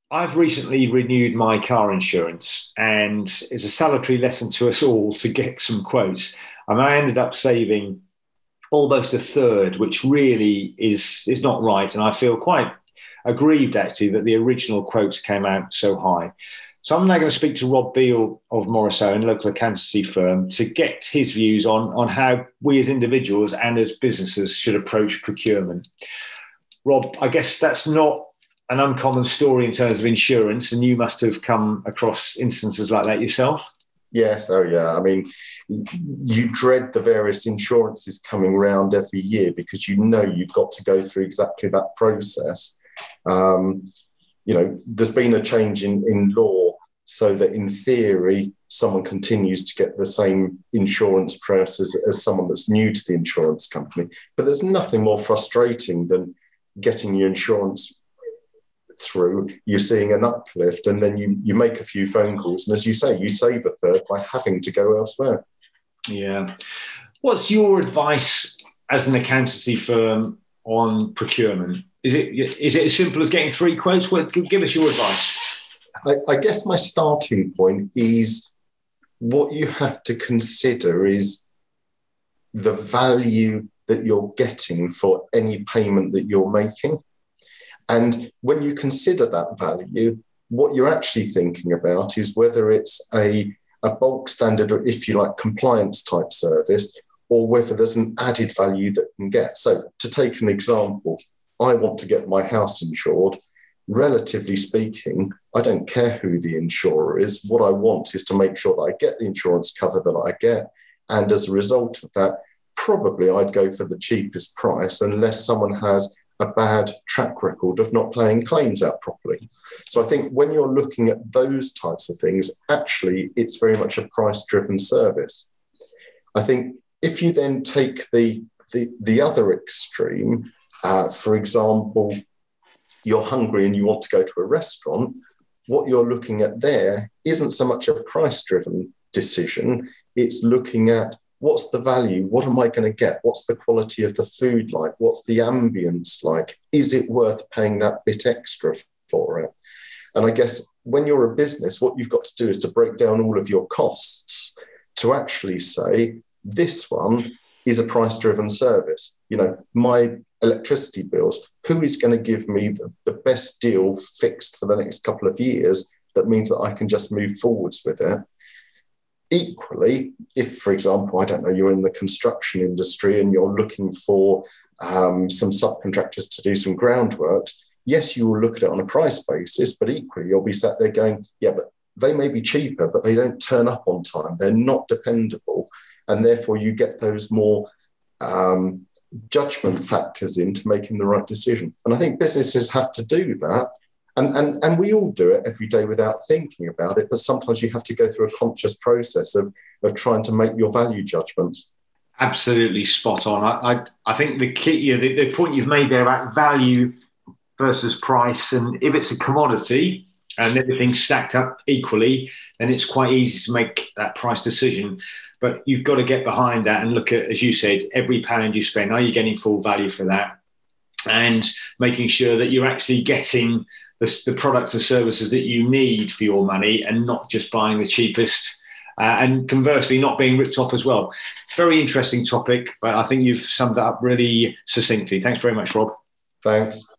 I've recently renewed my car insurance, and it's a salutary lesson to us all to get some quotes. And I ended up saving almost a third, which really is not right. And I feel quite aggrieved actually that the original quotes came out so high. So I'm now going to speak to Rob Beale of Morris Owen, local accountancy firm, to get his views on how we as individuals and as businesses should approach procurement. Rob, I guess that's not an uncommon story in terms of insurance, and you must have come across instances like that yourself. Yes, oh yeah. I mean, you dread the various insurances coming round every year because you know you've got to go through exactly that process. Um, there's been a change in law so that in theory, someone continues to get the same insurance process as someone that's new to the insurance company. But there's nothing more frustrating than getting your insurance through, you're seeing an uplift, and then you make a few phone calls, and as you say, you save a third by having to go elsewhere. Yeah. What's your advice as an accountancy firm on procurement? Is it as simple as getting three quotes? Well, give us your advice. I guess my starting point is what you have to consider is the value that you're getting for any payment that you're making. And when you consider that value, what you're actually thinking about is whether it's a bulk standard or, if you like, compliance type service, or whether there's an added value that can get. So to take an example, I want to get my house insured. Relatively speaking, I don't care who the insurer is. What I want is to make sure that I get the insurance cover that I get. And as a result of that, probably I'd go for the cheapest price unless someone has a bad track record of not paying claims out properly. So I think when you're looking at those types of things, actually, it's very much a price-driven service. I think if you then take the other extreme, for example, you're hungry and you want to go to a restaurant, what you're looking at there isn't so much a price-driven decision, it's looking at what's the value? What am I going to get? What's the quality of the food like? What's the ambience like? Is it worth paying that bit extra for it? And I guess when you're a business, what you've got to do is to break down all of your costs to actually say, this one is a price-driven service. My electricity bills, who is going to give me the best deal fixed for the next couple of years that means that I can just move forwards with it? Equally, if, for example, I don't know, you're in the construction industry and you're looking for some subcontractors to do some groundwork, yes, you will look at it on a price basis, but equally, you'll be sat there going, yeah, but they may be cheaper, but they don't turn up on time. They're not dependable. And therefore, you get those more judgment factors into making the right decision. And I think businesses have to do that. And we all do it every day without thinking about it, but sometimes you have to go through a conscious process of trying to make your value judgments. Absolutely spot on. I think the key, the point you've made there about value versus price, and if it's a commodity and everything's stacked up equally, then it's quite easy to make that price decision. But you've got to get behind that and look at, as you said, every pound you spend, are you getting full value for that? And making sure that you're actually getting the products and services that you need for your money and not just buying the cheapest, and conversely not being ripped off as well. Very interesting topic, but I think you've summed that up really succinctly. Thanks very much, Rob. Thanks.